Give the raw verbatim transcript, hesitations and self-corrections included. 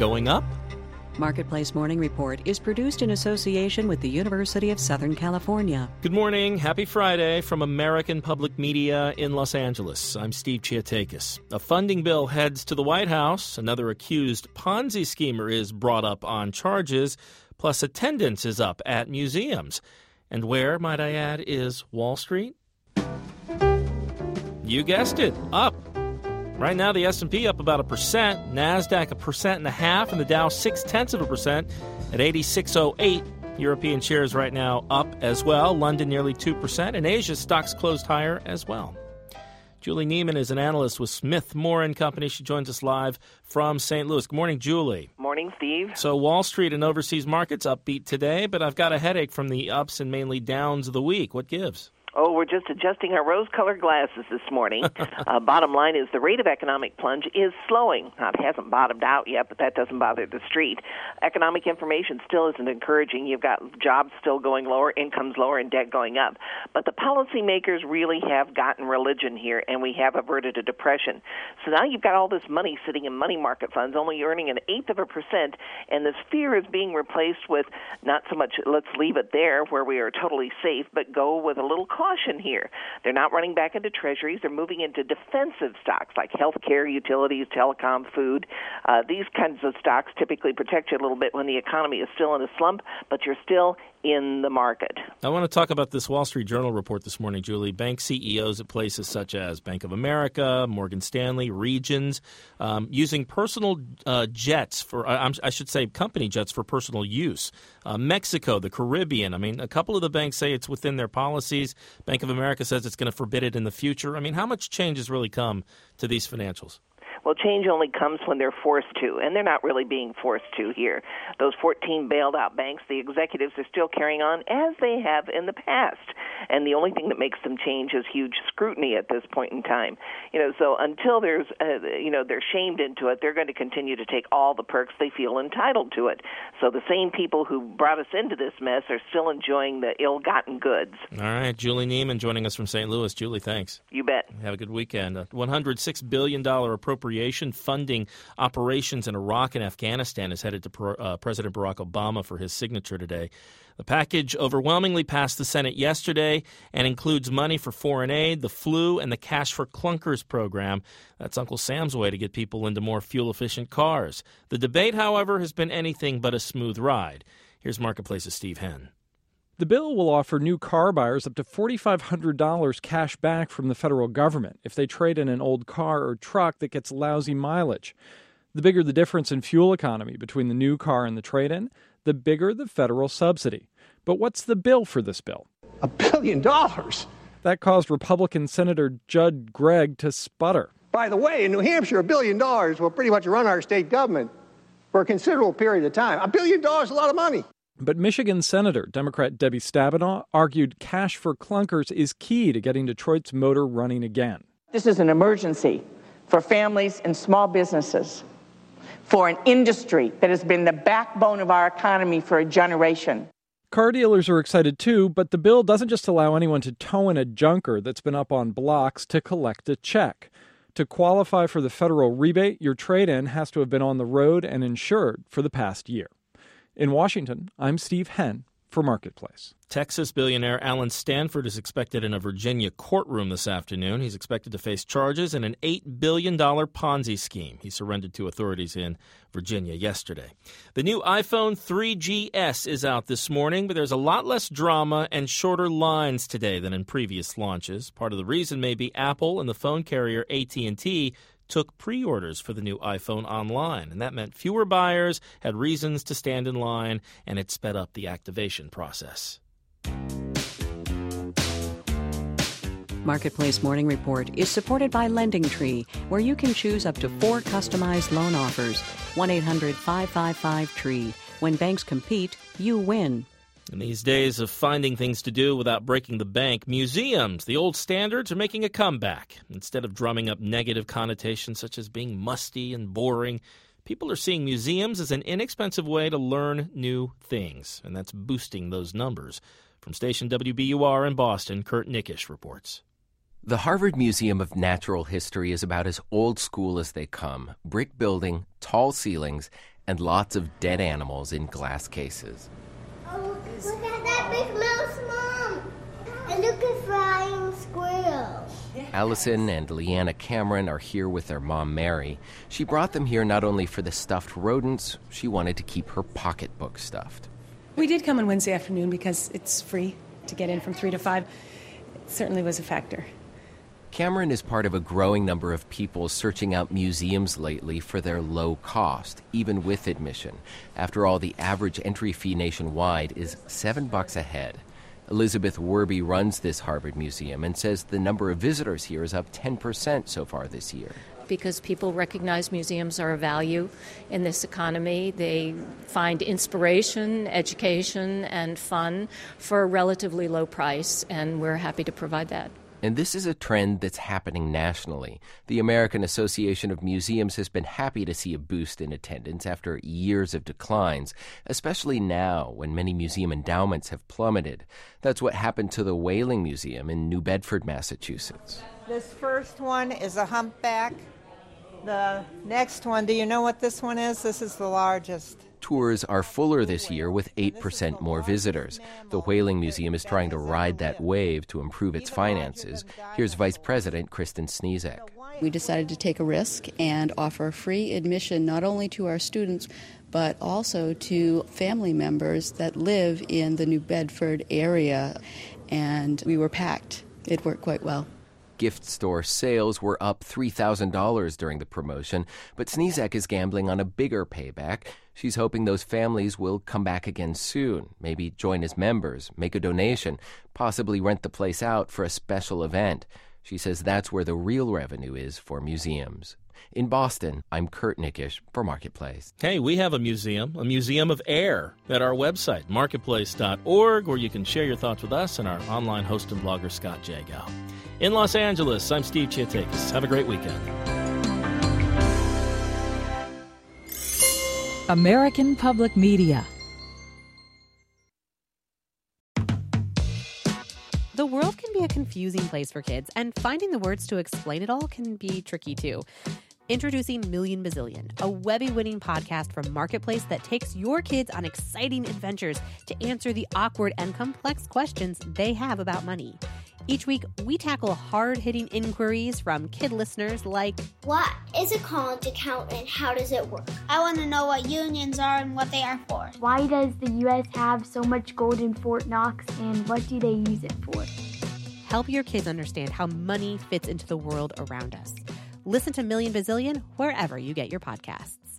going up? Marketplace Morning Report is produced in association with the University of Southern California. Good morning. Happy Friday from American Public Media in Los Angeles. I'm Steve Chiatakis. A funding bill heads to the White House. Another accused Ponzi schemer is brought up on charges. Plus, attendance is up at museums. And where, might I add, is Wall Street? You guessed it, up. Right now, the S and P up about a percent, NASDAQ a percent and a half, and the Dow six-tenths of a percent at eighty-six oh eight. European shares right now up as well. London nearly two percent, and Asia stocks closed higher as well. Julie Neiman is an analyst with Smith Moore and Company. She joins us live from Saint Louis. Good morning, Julie. Morning, Steve. So Wall Street and overseas markets upbeat today, but I've got a headache from the ups and mainly downs of the week. What gives? Oh, we're just adjusting our rose-colored glasses this morning. uh, bottom line is the rate of economic plunge is slowing. Now, it hasn't bottomed out yet, but that doesn't bother the street. Economic information still isn't encouraging. You've got jobs still going lower, incomes lower, and debt going up. But the policymakers really have gotten religion here, and we have averted a depression. So now you've got all this money sitting in money market funds, only earning an eighth of a percent, and this fear is being replaced with not so much let's leave it there where we are totally safe, but go with a little caution here. They're not running back into treasuries. They're moving into defensive stocks like healthcare, utilities, telecom, food. Uh, these kinds of stocks typically protect you a little bit when the economy is still in a slump, but you're still in the market. I want to talk about this Wall Street Journal report this morning, Julie. Bank C E Os at places such as Bank of America, Morgan Stanley, Regions, um, using personal uh, jets for, uh, I should say company jets for personal use. Uh, Mexico, the Caribbean. I mean, a couple of the banks say it's within their policies. Bank of America says it's going to forbid it in the future. I mean, how much change has really come to these financials? Well, change only comes when they're forced to, and they're not really being forced to here. Those fourteen bailed out banks, the executives are still carrying on as they have in the past, and the only thing that makes them change is huge scrutiny at this point in time. You know, so until there's, uh, you know, they're shamed into it, they're going to continue to take all the perks they feel entitled to it. So the same people who brought us into this mess are still enjoying the ill-gotten goods. All right, Julie Neiman joining us from Saint Louis. Julie, thanks. You bet. Have a good weekend. A one hundred six billion dollars appropriation funding operations in Iraq and Afghanistan is headed to Pro, uh, President Barack Obama for his signature today. The package overwhelmingly passed the Senate yesterday and includes money for foreign aid, the flu, and the Cash for Clunkers program. That's Uncle Sam's way to get people into more fuel-efficient cars. The debate, however, has been anything but a smooth ride. Here's Marketplace's Steve Henn. The bill will offer new car buyers up to four thousand five hundred dollars cash back from the federal government if they trade in an old car or truck that gets lousy mileage. The bigger the difference in fuel economy between the new car and the trade-in, the bigger the federal subsidy. But what's the bill for this bill? A billion dollars? That caused Republican Senator Judd Gregg to sputter. By the way, in New Hampshire, a billion dollars will pretty much run our state government for a considerable period of time. A billion dollars is a lot of money. But Michigan Senator, Democrat Debbie Stabenow, argued Cash for Clunkers is key to getting Detroit's motor running again. This is an emergency for families and small businesses, for an industry that has been the backbone of our economy for a generation. Car dealers are excited too, but the bill doesn't just allow anyone to tow in a junker that's been up on blocks to collect a check. To qualify for the federal rebate, your trade-in has to have been on the road and insured for the past year. In Washington, I'm Steve Henn for Marketplace. Texas billionaire Alan Stanford is expected in a Virginia courtroom this afternoon. He's expected to face charges in an eight billion dollars Ponzi scheme. He surrendered to authorities in Virginia yesterday. The new iPhone three G S is out this morning, but there's a lot less drama and shorter lines today than in previous launches. Part of the reason may be Apple and the phone carrier A T and T took pre-orders for the new iPhone online, and that meant fewer buyers had reasons to stand in line, and it sped up the activation process. Marketplace Morning Report is supported by LendingTree, where you can choose up to four customized loan offers. one eight hundred five five five tree. When banks compete, you win. In these days of finding things to do without breaking the bank, museums, the old standards, are making a comeback. Instead of drumming up negative connotations such as being musty and boring, people are seeing museums as an inexpensive way to learn new things, and that's boosting those numbers. From station W B U R in Boston, Kurt Nickish reports. The Harvard Museum of Natural History is about as old school as they come. Brick building, tall ceilings, and lots of dead animals in glass cases. Oh, look at that big mouse, Mom! And look at flying squirrels. Allison and Leanna Cameron are here with their mom, Mary. She brought them here not only for the stuffed rodents, she wanted to keep her pocketbook stuffed. We did come on Wednesday afternoon because it's free to get in from three to five. It certainly was a factor. Cameron is part of a growing number of people searching out museums lately for their low cost, even with admission. After all, the average entry fee nationwide is seven bucks a head. Elizabeth Werby runs this Harvard Museum and says the number of visitors here is up ten percent so far this year. Because people recognize museums are a value in this economy. They find inspiration, education, and fun for a relatively low price, and we're happy to provide that. And this is a trend that's happening nationally. The American Association of Museums has been happy to see a boost in attendance after years of declines, especially now when many museum endowments have plummeted. That's what happened to the Whaling Museum in New Bedford, Massachusetts. This first one is a humpback. The next one, do you know what this one is? This is the largest. Tours are fuller this year with eight percent more visitors. The Whaling Museum is trying to ride that wave to improve its finances. Here's Vice President Kristen Sniezek. We decided to take a risk and offer free admission not only to our students, but also to family members that live in the New Bedford area. And we were packed. It worked quite well. Gift store sales were up three thousand dollars during the promotion, but Sniezek is gambling on a bigger payback. She's hoping those families will come back again soon, maybe join as members, make a donation, possibly rent the place out for a special event. She says that's where the real revenue is for museums. In Boston, I'm Kurt Nickish for Marketplace. Hey, we have a museum, a museum of air, at our website, marketplace dot org, where you can share your thoughts with us and our online host and blogger, Scott Jagow. In Los Angeles, I'm Steve Chiatakis. Have a great weekend. American Public Media. The world can be a confusing place for kids, and finding the words to explain it all can be tricky too. Introducing Million Bazillion, a Webby-winning podcast from Marketplace that takes your kids on exciting adventures to answer the awkward and complex questions they have about money. Each week, we tackle hard-hitting inquiries from kid listeners like, what is a college account and how does it work? I want to know what unions are and what they are for. Why does the U S have so much gold in Fort Knox and what do they use it for? Help your kids understand how money fits into the world around us. Listen to Million Bazillion wherever you get your podcasts.